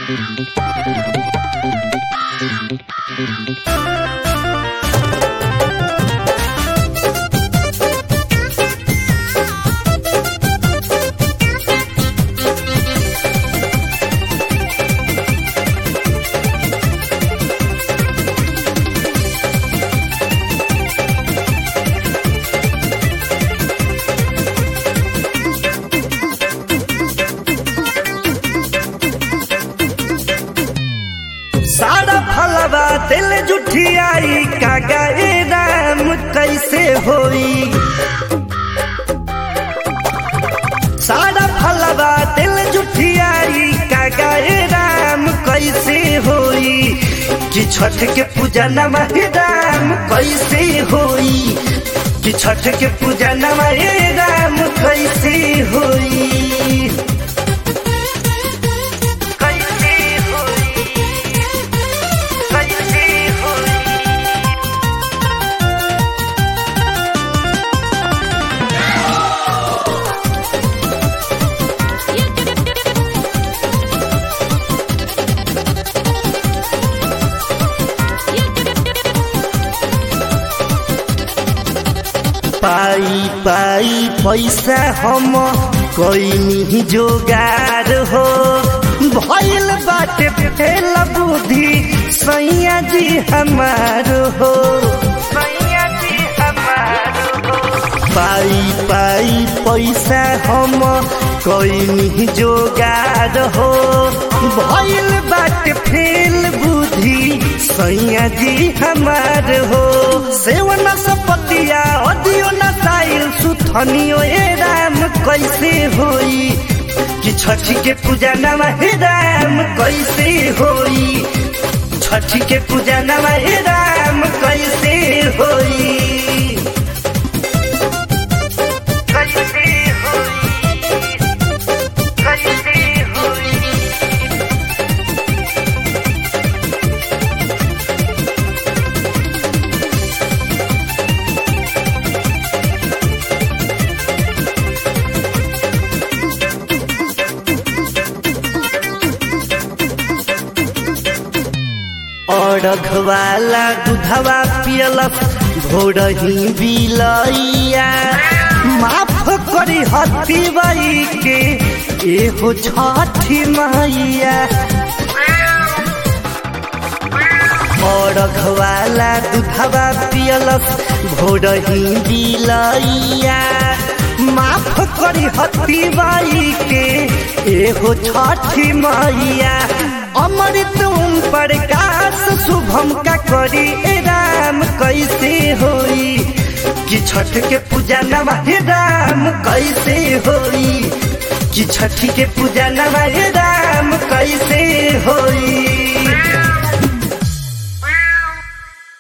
सारा फलवा दिल जुठियाई कागा ए राम कैसे होई। सारा फलवा दिल जुठियाई कागा ए राम कैसे होई। कि छठ के पूजा नमा हे राम कैसे होई। कि छठ के पूजा नमा हे राम कैसे होई। पाई पाई पैसा हम कोई जोगार हो। भइल बाटे फेल बुद्धि सैया जी हमार हो। सैया जी हमार हो। पाई पाई पैसा हम कोई जोगार हो। भइल बाटे फेल बुद्धि सैया जी हमार हो। सेवन सपतिया अदियो न साइल सुथनियो ए राम कैसे होई। कि छठी के पूजा नमा हे राम कैसे होई। छठी के पूजा नमा हे राम कैसे होई। कैसे होई। कैसे होई। अड़घवाला दूधवा पियलक भोरही बिलैया। माफ करी हती बाई के एहो छठी मैया। अड़घवाला दूधवा पियलक भोरही बिलैया। माफ करी हती बाई के एहो छठी मैया। अमृत ओम प्रकाश शुभम का करी ए राम कैसे होई। कि छठ के पूजा नमा हे राम कैसे होई। कि छठ के पूजा नमा हे राम कैसे होई।